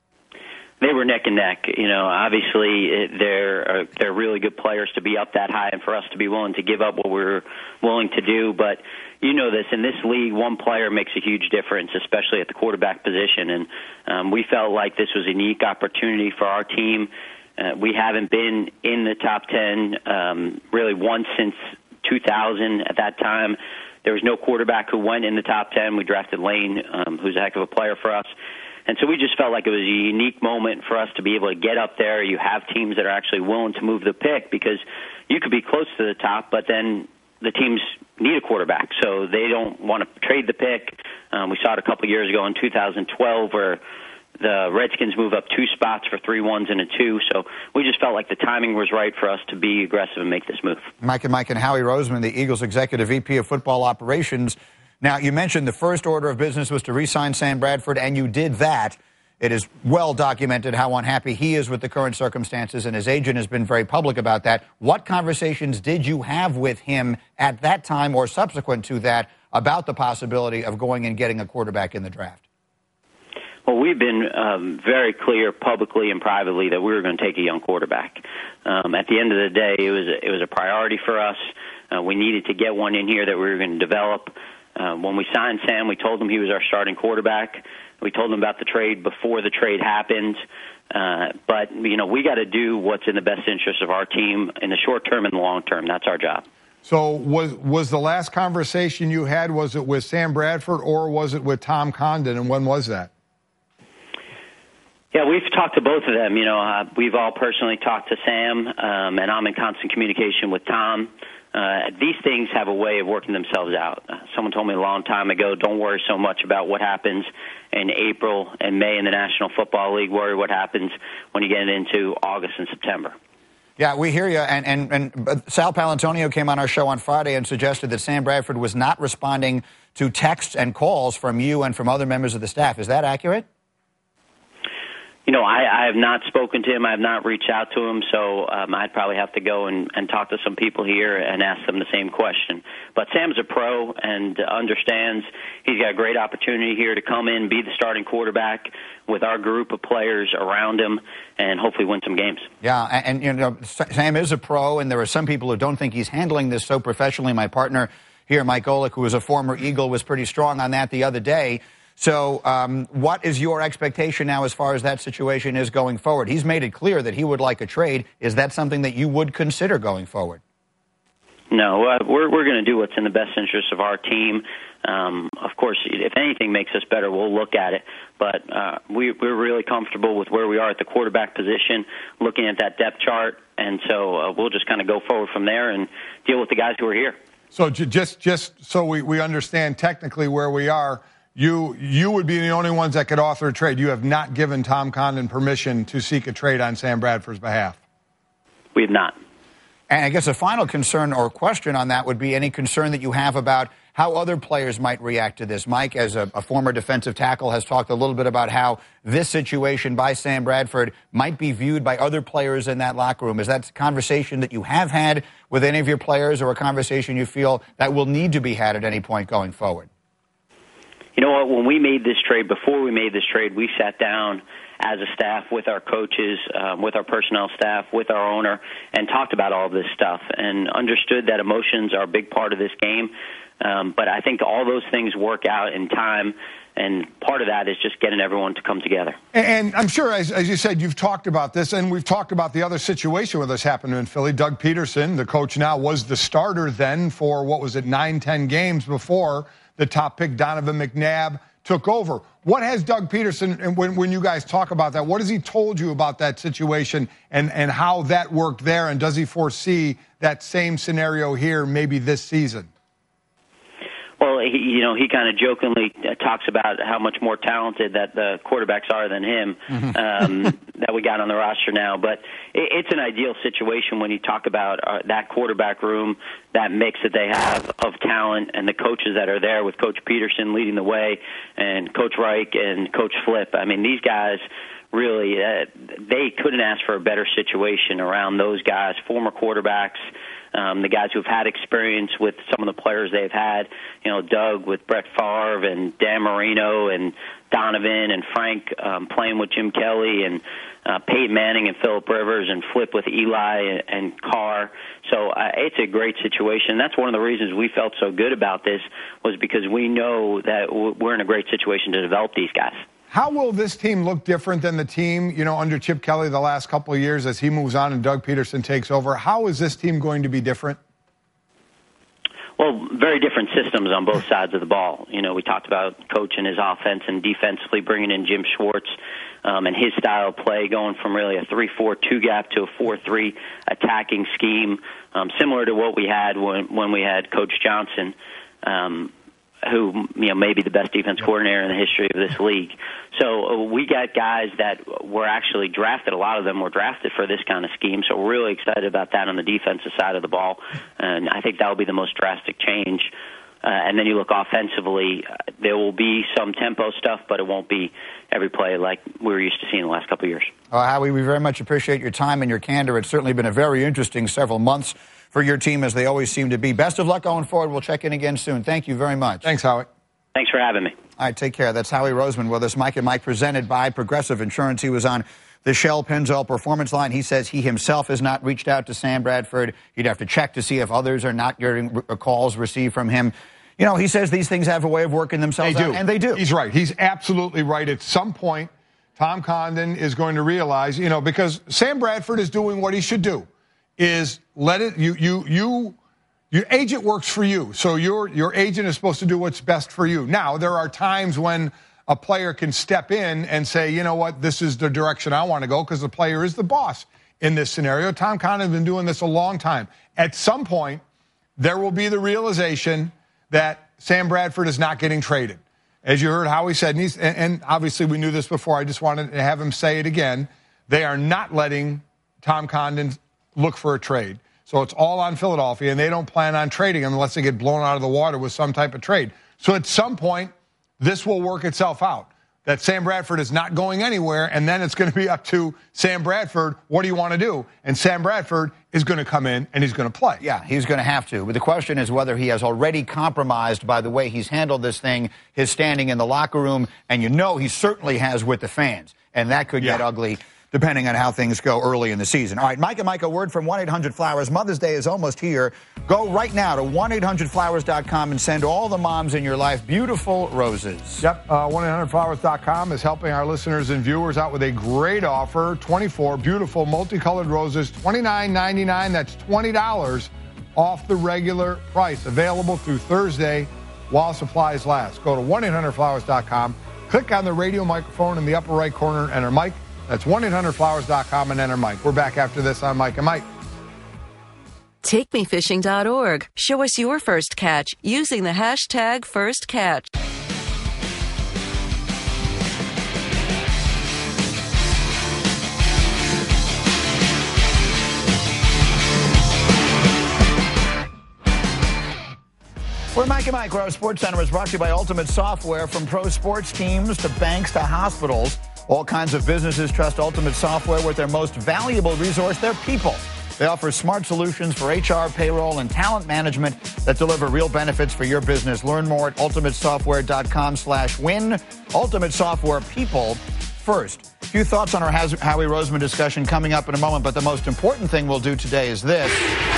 Speaker 14: They were neck and neck. You know, obviously they're uh, they're really good players to be up that high, and for us to be willing to give up what we're willing to do. But you know this, in this league, one player makes a huge difference, especially at the quarterback position. And um, we felt like this was a unique opportunity for our team. Uh, we haven't been in the top ten um, really once since two thousand. At that time, there was no quarterback who went in the top ten. We drafted Lane, um, who's a heck of a player for us. And so we just felt like it was a unique moment for us to be able to get up there. You have teams that are actually willing to move the pick because you could be close to the top, but then the teams need a quarterback, so they don't want to trade the pick. Um, we saw it a couple years ago in two thousand twelve where The Redskins move up two spots for three ones and a two, so we just felt like the timing was right for us to be aggressive and make this move.
Speaker 4: Mike and Mike and Howie Roseman, the Eagles Executive V P of Football Operations. Now, you mentioned the first order of business was to re-sign Sam Bradford, and you did that. It is well documented how unhappy he is with the current circumstances, and his agent has been very public about that. What conversations did you have with him at that time or subsequent to that about the possibility of going and getting a quarterback in the draft?
Speaker 14: Well, we've been um, very clear publicly and privately that we were going to take a young quarterback. Um, at the end of the day, it was a, it was a priority for us. Uh, we needed to get one in here that we were going to develop. Uh, when we signed Sam, we told him he was our starting quarterback. We told him about the trade before the trade happened. Uh, but, you know, we got to do what's in the best interest of our team in the short term and the long term. That's our job.
Speaker 6: So was was the last conversation you had, was it with Sam Bradford or was it with Tom Condon, and when was that?
Speaker 14: Yeah, we've talked to both of them. You know, uh, we've all personally talked to Sam, um, and I'm in constant communication with Tom. Uh, these things have a way of working themselves out. Uh, someone told me a long time ago, don't worry so much about what happens in April and May in the National Football League. Worry what happens when you get into August and September.
Speaker 4: Yeah, we hear you. And, and, and Sal Palantonio came on our show on Friday and suggested that Sam Bradford was not responding to texts and calls from you and from other members of the staff. Is that accurate?
Speaker 14: You know, I, I have not spoken to him. I have not reached out to him, so um, I'd probably have to go and, and talk to some people here and ask them the same question. But Sam's a pro and understands he's got a great opportunity here to come in, be the starting quarterback with our group of players around him, and hopefully win some games.
Speaker 4: Yeah, and, and you know, Sam is a pro, and there are some people who don't think he's handling this so professionally. My partner here, Mike Golick, who is a former Eagle, was pretty strong on that the other day. So um, what is your expectation now as far as that situation is going forward? He's made it clear that he would like a trade. Is that something that you would consider going forward?
Speaker 14: No, uh, we're we're going to do what's in the best interest of our team. Um, of course, if anything makes us better, we'll look at it. But uh, we, we're really comfortable with where we are at the quarterback position, looking at that depth chart, and so uh, we'll just kind of go forward from there and deal with the guys who are here.
Speaker 6: So j- just just so we, we understand technically where we are, You you would be the only ones that could author a trade. You have not given Tom Condon permission to seek a trade on Sam Bradford's behalf.
Speaker 14: We have not.
Speaker 4: And I guess a final concern or question on that would be any concern that you have about how other players might react to this. Mike, as a, a former defensive tackle, has talked a little bit about how this situation by Sam Bradford might be viewed by other players in that locker room. Is that a conversation that you have had with any of your players, or a conversation you feel that will need to be had at any point going forward?
Speaker 14: You know what, when we made this trade, before we made this trade, we sat down as a staff with our coaches, um, with our personnel staff, with our owner, and talked about all of this stuff and understood that emotions are a big part of this game. Um, but I think all those things work out in time, and part of that is just getting everyone to come together.
Speaker 6: And I'm sure, as, as you said, you've talked about this, and we've talked about the other situation where this happened in Philly. Doug Peterson, the coach now, was the starter then for, what was it, nine, ten games before the top pick, Donovan McNabb, took over. What has Doug Peterson, and when, when you guys talk about that, what has he told you about that situation and, and how that worked there, and does he foresee that same scenario here maybe this season?
Speaker 14: Well, he, you know, he kind of jokingly talks about how much more talented that the quarterbacks are than him, mm-hmm. um, that we got on the roster now. But it, it's an ideal situation when you talk about uh, that quarterback room, that mix that they have of talent, and the coaches that are there with Coach Peterson leading the way, and Coach Reich and Coach Flip. I mean, these guys really, uh, they couldn't ask for a better situation around those guys, former quarterbacks, Um, the guys who've had experience with some of the players they've had, you know, Doug with Brett Favre and Dan Marino and Donovan and Frank um, playing with Jim Kelly and uh, Peyton Manning and Phillip Rivers and Flip with Eli and, and Carr. So uh, it's a great situation. That's one of the reasons we felt so good about this, was because we know that we're in a great situation to develop these guys.
Speaker 6: How will this team look different than the team, you know, under Chip Kelly the last couple of years as he moves on and Doug Peterson takes over? How is this team going to be different?
Speaker 14: Well, very different systems on both sides of the ball. You know, we talked about Coach and his offense, and defensively bringing in Jim Schwartz um, and his style of play, going from really a three four two gap to a four three attacking scheme, um, similar to what we had when, when we had Coach Johnson. Um who you know may be the best defense coordinator in the history of this league. So uh, we got guys that were actually drafted. A lot of them were drafted for this kind of scheme. So we're really excited about that on the defensive side of the ball, and I think that will be the most drastic change. Uh, and then you look offensively, uh, there will be some tempo stuff, but it won't be every play like we were used to seeing the last couple of years.
Speaker 4: Uh, Howie, we very much appreciate your time and your candor. It's certainly been a very interesting several months for your team, as they always seem to be. Best of luck going forward. We'll check in again soon. Thank you very much.
Speaker 6: Thanks, Howie.
Speaker 14: Thanks for having me.
Speaker 4: All right, take care. That's Howie Roseman with us. Mike and Mike, presented by Progressive Insurance. He was on the Shell Pennzoil Performance Line. He says he himself has not reached out to Sam Bradford. He'd have to check to see if others are not getting calls received from him. You know, he says these things have a way of working themselves
Speaker 6: they
Speaker 4: out,
Speaker 6: do.
Speaker 4: and they do.
Speaker 6: He's right. He's absolutely right. At some point, Tom Condon is going to realize, you know, because Sam Bradford is doing what he should do, is let it, you, you, you, your agent works for you. So your, your agent is supposed to do what's best for you. Now, there are times when a player can step in and say, you know what, this is the direction I want to go, because the player is the boss in this scenario. Tom Condon has been doing this a long time. At some point, there will be the realization that Sam Bradford is not getting traded. As you heard Howie said, and, he's, and obviously we knew this before, I just wanted to have him say it again, they are not letting Tom Condon look for a trade. So it's all on Philadelphia, and they don't plan on trading him unless they get blown out of the water with some type of trade. So at some point, this will work itself out, that Sam Bradford is not going anywhere, and then it's going to be up to Sam Bradford, what do you want to do? And Sam Bradford is going to come in, and he's going to play.
Speaker 4: Yeah, he's going to have to. But the question is whether he has already compromised, by the way he's handled this thing, his standing in the locker room, and you know he certainly has with the fans. And that could yeah. get ugly, depending on how things go early in the season. All right, Mike and Mike, a word from one eight hundred flowers. Mother's Day is almost here. Go right now to one eight hundred flowers dot com and send all the moms in your life beautiful roses.
Speaker 6: Yep, uh, one eight hundred flowers dot com is helping our listeners and viewers out with a great offer. twenty-four beautiful multicolored roses, twenty-nine ninety-nine. That's twenty dollars off the regular price. Available through Thursday while supplies last. Go to one eight hundred flowers dot com. Click on the radio microphone in the upper right corner and enter Mike. That's one eight hundred flowers dot com and enter Mike. We're back after this on Mike and Mike.
Speaker 15: take me fishing dot org. Show us your first catch using the hashtag FirstCatch.
Speaker 4: We're Mike and Mike, where our Sports Center is brought to you by Ultimate Software. From pro sports teams to banks to hospitals, all kinds of businesses trust Ultimate Software with their most valuable resource, their people. They offer smart solutions for H R, payroll, and talent management that deliver real benefits for your business. Learn more at ultimate software dot com slash win. Ultimate Software, people first. A few thoughts on our Howie Roseman discussion coming up in a moment, but the most important thing we'll do today is this.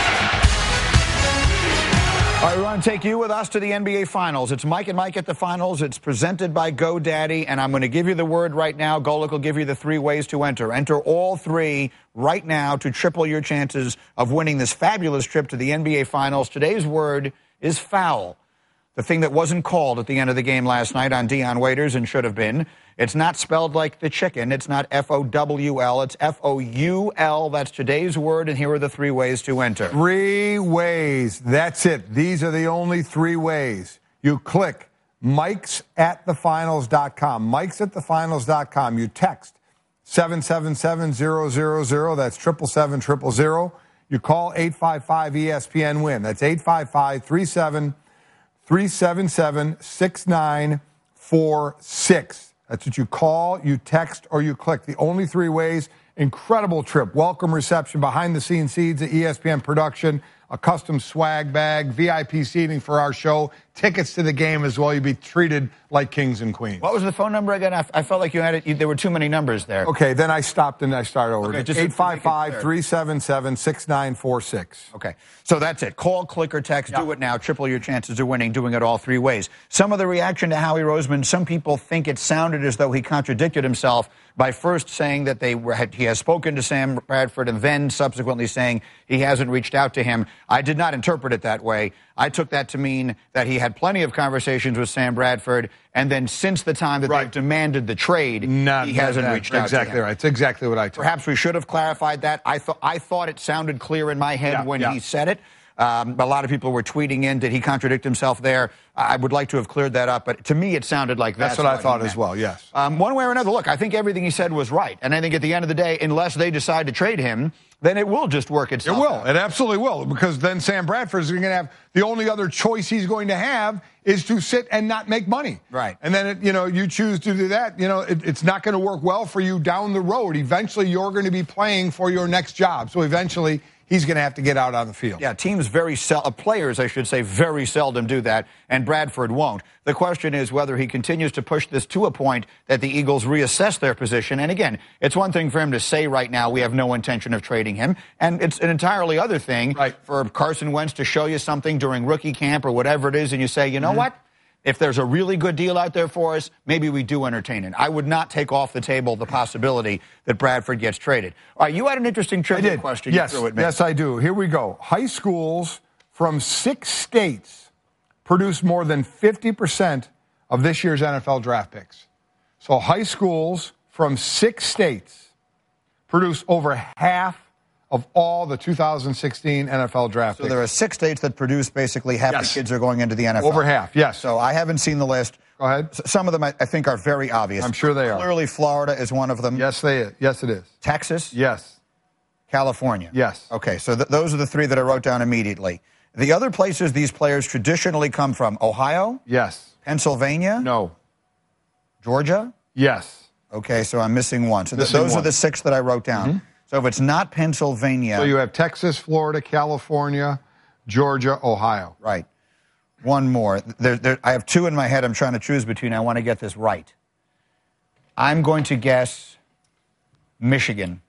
Speaker 4: All right, we want to take you with us to the N B A Finals. It's Mike and Mike at the Finals. It's presented by GoDaddy, and I'm going to give you the word right now. Golic will give you the three ways to enter. Enter all three right now to triple your chances of winning this fabulous trip to the N B A Finals. Today's word is foul. The thing that wasn't called at the end of the game last night on Dion Waiters and should have been. It's not spelled like the chicken. It's not F O W L. It's F O U L. That's today's word, and here are the three ways to enter.
Speaker 6: Three ways. That's it. These are the only three ways. You click mikes at the finals dot com. mikes at the finals dot com. You text seven seven seven zero zero zero. That's triple seven triple zero. You call eight five five E S P N win. That's eight five five three seven three seven seven six nine four six. That's what you call, you text, or you click. The only three ways. Incredible trip. Welcome reception, behind-the-scenes seats at E S P N production, a custom swag bag, V I P seating for our show, tickets to the game as well. You'll be treated like kings and queens.
Speaker 4: What was the phone number again? I, I felt like you had it. You, there were too many numbers there.
Speaker 6: Okay, then I stopped and I started over.
Speaker 4: Okay,
Speaker 6: eight five five three seven seven six nine four six.
Speaker 4: Okay, so that's it. Call, click, or text.
Speaker 6: Yeah.
Speaker 4: Do it now. Triple your chances of winning, doing it all three ways. Some of the reaction to Howie Roseman, some people think it sounded as though he contradicted himself by first saying that they were, he has spoken to Sam Bradford and then subsequently saying he hasn't reached out to him. I did not interpret it that way. I took that to mean that he had plenty of conversations with Sam Bradford, and then since the time that right. they've demanded the trade,
Speaker 6: Not,
Speaker 4: he hasn't
Speaker 6: not,
Speaker 4: reached out
Speaker 6: exactly
Speaker 4: to him.
Speaker 6: Right. It's exactly what I took.
Speaker 4: Perhaps we should have clarified that. I, th- I thought it sounded clear in my head yeah, when
Speaker 6: yeah.
Speaker 4: he said it. Um, a lot of people were tweeting in, did he contradict himself there? I would like to have cleared that up, but to me it sounded like that's,
Speaker 6: that's what, what I thought
Speaker 4: he
Speaker 6: as well, yes.
Speaker 4: Um, one way or another, look, I think everything he said was right. And I think at the end of the day, unless they decide to trade him, then it will just work itself
Speaker 6: It will.
Speaker 4: out.
Speaker 6: It absolutely will, because then Sam Bradford is going to have the only other choice he's going to have is to sit and not make money.
Speaker 4: Right.
Speaker 6: And then, it, you know, you choose to do that, you know, it, it's not going to work well for you down the road. Eventually, you're going to be playing for your next job. So eventually, he's going to have to get out on the field.
Speaker 4: Yeah, teams very sel- uh, players, I should say, very seldom do that, and Bradford won't. The question is whether he continues to push this to a point that the Eagles reassess their position. And again, it's one thing for him to say right now, we have no intention of trading him, and it's an entirely other thing right. for Carson Wentz to show you something during rookie camp or whatever it is, and you say, you know mm-hmm. what? If there's a really good deal out there for us, maybe we do entertain it. I would not take off the table the possibility that Bradford gets traded. All right, you had an interesting trivia question.
Speaker 6: Yes,
Speaker 4: you threw at me.
Speaker 6: yes, I do. Here we go. High schools from six states produce more than fifty percent of this year's N F L draft picks. So high schools from six states produce over half of all the two thousand sixteen N F L draft
Speaker 4: So
Speaker 6: picks.
Speaker 4: there are six states that produce basically half
Speaker 6: yes.
Speaker 4: the kids are going into the N F L.
Speaker 6: Over half, yes.
Speaker 4: So I haven't seen the list.
Speaker 6: Go ahead.
Speaker 4: Some of them I think are very obvious.
Speaker 6: I'm sure they are.
Speaker 4: Clearly Florida is one of them.
Speaker 6: Yes, they is. Yes, it is.
Speaker 4: Texas?
Speaker 6: Yes.
Speaker 4: California?
Speaker 6: Yes.
Speaker 4: Okay, so th- those are the three that I wrote down immediately. The other places these players traditionally come from, Ohio?
Speaker 6: Yes.
Speaker 4: Pennsylvania?
Speaker 6: No.
Speaker 4: Georgia?
Speaker 6: Yes.
Speaker 4: Okay, so I'm missing one. So th-
Speaker 6: Missing
Speaker 4: those
Speaker 6: one.
Speaker 4: are the six that I wrote down.
Speaker 6: Mm-hmm.
Speaker 4: So if it's not Pennsylvania...
Speaker 6: So you have Texas, Florida, California, Georgia, Ohio.
Speaker 4: Right. One more. There, there, I have two in my head I'm trying to choose between. I want to get this right. I'm going to guess Michigan.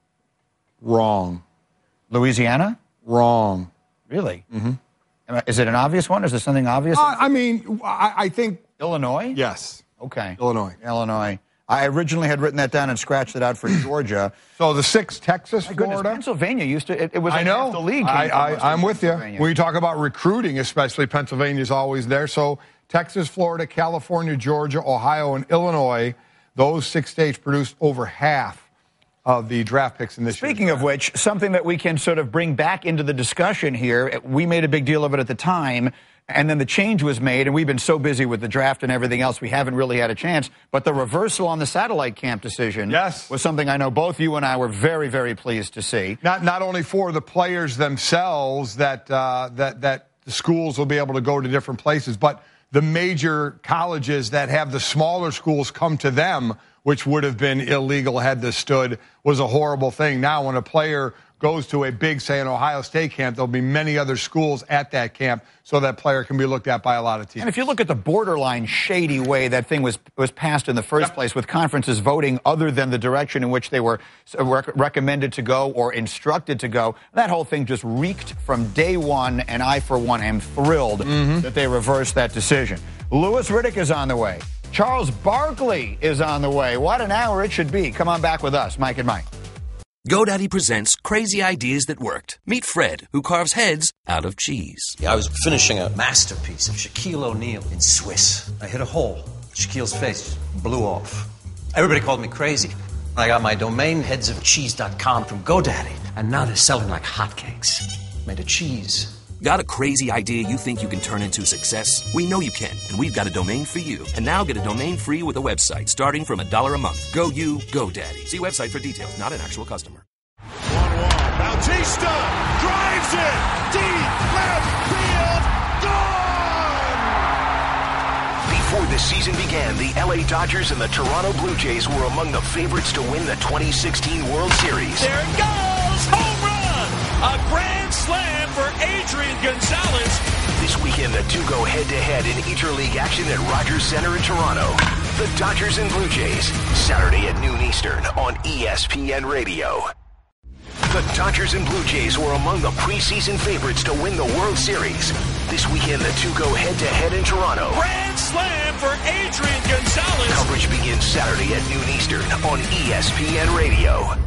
Speaker 6: Wrong.
Speaker 4: Louisiana?
Speaker 6: Wrong.
Speaker 4: Really?
Speaker 6: Mm-hmm.
Speaker 4: Is it an obvious one? Is there something obvious?
Speaker 6: Uh, I mean, I, I think...
Speaker 4: Illinois?
Speaker 6: Yes.
Speaker 4: Okay.
Speaker 6: Illinois.
Speaker 4: Illinois. I originally had written that down and scratched it out for Georgia.
Speaker 6: So the six, Texas,
Speaker 4: My goodness,
Speaker 6: Florida.
Speaker 4: Pennsylvania used to, it, it was
Speaker 6: I know.
Speaker 4: half the league.
Speaker 6: I, I, I'm with you.
Speaker 4: Pennsylvania.
Speaker 6: When you talk about recruiting, especially, Pennsylvania's always there. So Texas, Florida, California, Georgia, Ohio, and Illinois, those six states produced over half of the draft picks in this year.
Speaker 4: Speaking of which, something that we can sort of bring back into the discussion here, we made a big deal of it at the time, and then the change was made, and we've been so busy with the draft and everything else, we haven't really had a chance. But the reversal on the satellite camp decision
Speaker 6: yes.
Speaker 4: was something I know both you and I were very, very pleased to see.
Speaker 6: Not not only for the players themselves that uh, that that the schools will be able to go to different places, but the major colleges that have the smaller schools come to them, which would have been illegal had this stood, was a horrible thing. Now, when a player goes to a big, say, an Ohio State camp, there'll be many other schools at that camp, so that player can be looked at by a lot of teams.
Speaker 4: And if you look at the borderline shady way that thing was was passed in the first yep. place, with conferences voting other than the direction in which they were rec- recommended to go or instructed to go, that whole thing just reeked from day one, and I, for one, am thrilled mm-hmm. that they reversed that decision. Louis Riddick is on the way. Charles Barkley is on the way. What an hour it should be. Come on back with us, Mike and Mike.
Speaker 1: GoDaddy presents crazy ideas that worked. Meet Fred, who carves heads out of cheese.
Speaker 2: Yeah, I was finishing a masterpiece of Shaquille O'Neal in Swiss. I hit a hole. Shaquille's face blew off. Everybody called me crazy. I got my domain heads of cheese dot com from GoDaddy, and now they're selling like hotcakes. Made of cheese.
Speaker 1: Got a crazy idea you think you can turn into success? We know you can, and we've got a domain for you. And now get a domain free with a website starting from a dollar a month. Go you, GoDaddy. See website for details, not an actual customer.
Speaker 8: one one. Bautista drives it. Deep left field. Gone!
Speaker 5: Before the season began, the L A Dodgers and the Toronto Blue Jays were among the favorites to win the twenty sixteen World Series.
Speaker 8: There it goes! Home run! A grand slam for Adrian Gonzalez.
Speaker 5: This weekend, the two go head-to-head in interleague action at Rogers Center in Toronto. The Dodgers and Blue Jays, Saturday at noon Eastern on E S P N Radio. The Dodgers and Blue Jays were among the preseason favorites to win the World Series. This weekend, the two go head-to-head in Toronto.
Speaker 8: Grand slam for Adrian Gonzalez.
Speaker 5: Coverage begins Saturday at noon Eastern on E S P N Radio.